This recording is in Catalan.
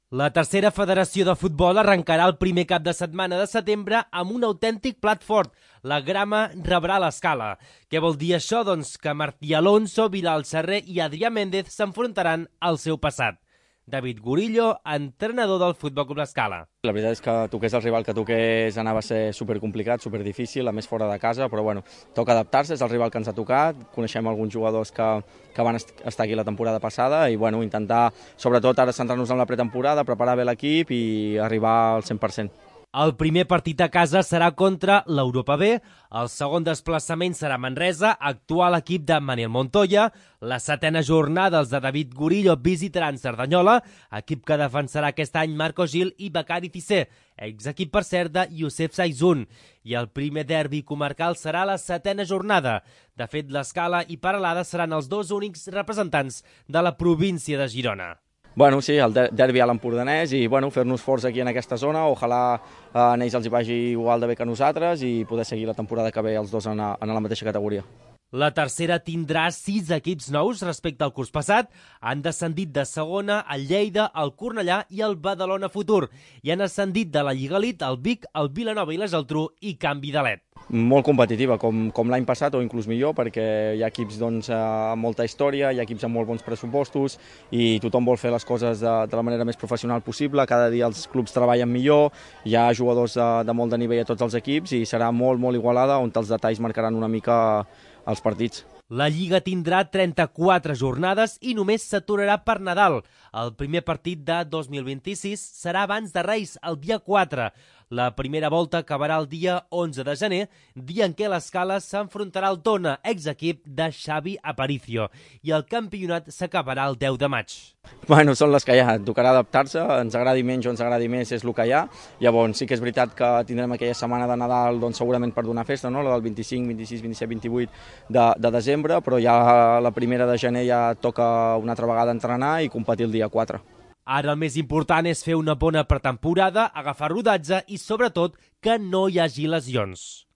La tercera federació de futbol arrencarà el primer cap de setmana de setembre amb un autèntic plat fort. La grama rebrà l'escala. Què vol dir això? Doncs que Martí Alonso, Bilal Serré i Adrià Méndez s'enfrontaran al seu passat. David Gurillo, entrenador del Futbol Club L'Escala. La veritat és que toqués el rival que toqués anava a ser supercomplicat, superdifícil, a més fora de casa, però bueno, toca adaptar-se, és el rival que ens ha tocat, coneixem alguns jugadors que van estar aquí la temporada passada i bueno, intentar, sobretot ara centrar-nos en la pretemporada, preparar bé l'equip i arribar al 100%. El primer partit a casa serà contra l'Europa B, el segon desplaçament serà Manresa, actual equip de Manel Montoya, la setena jornada els de David Gurillo visitaran Cerdanyola, equip que defensarà aquest any Marco Gil i Becari Cissé, exequip per cert de Youssef Saizun, i el primer derbi comarcal serà la setena jornada. De fet, l'Escala i Peralada seran els dos únics representants de la província de Girona. Bueno, sí, el derbi a l'Empordanès i bueno, fer-nos forts aquí en aquesta zona, ojalà a ells els hi vagi igual de bé que a nosaltres i poder seguir la temporada que ve els dos en la mateixa categoria. La tercera tindrà 6 equips nous respecte al curs passat. Han descendit de segona el Lleida, el Cornellà i el Badalona Futur. I han ascendit de la Lliga Elite el Vic, el Vilanova i la Geltrú i Can Vidalet. Molt competitiva, com l'any passat o inclús millor, perquè hi ha equips amb molta història, hi ha equips amb molt bons pressupostos i tothom vol fer les coses de la manera més professional possible. Cada dia els clubs treballen millor, hi ha jugadors de molt de nivell a tots els equips i serà molt igualada, on els detalls marcaran una mica els partits. La Lliga tindrà 34 jornades i només s'aturarà per Nadal. El primer partit de 2026 serà abans de Reis, el dia 4. La primera volta acabarà el dia 11 de gener, dia en què l'Escala s'enfrontarà al Tona, exequip de Xavi Aparicio, i el campionat s'acabarà el 10 de maig. Bueno, són les que hi ha, tocarà adaptar-se, ens agradi menys o ens agradi més és el que hi ha. Llavors sí que és veritat que tindrem aquella setmana de Nadal doncs, segurament per donar festa, no? La del 25, 26, 27, 28 de desembre, però ja la primera de gener ja toca una altra vegada entrenar i competir el dia 4. Ara el més important és fer una bona pretemporada, agafar rodatge i, sobretot, que no hi hagi lesions.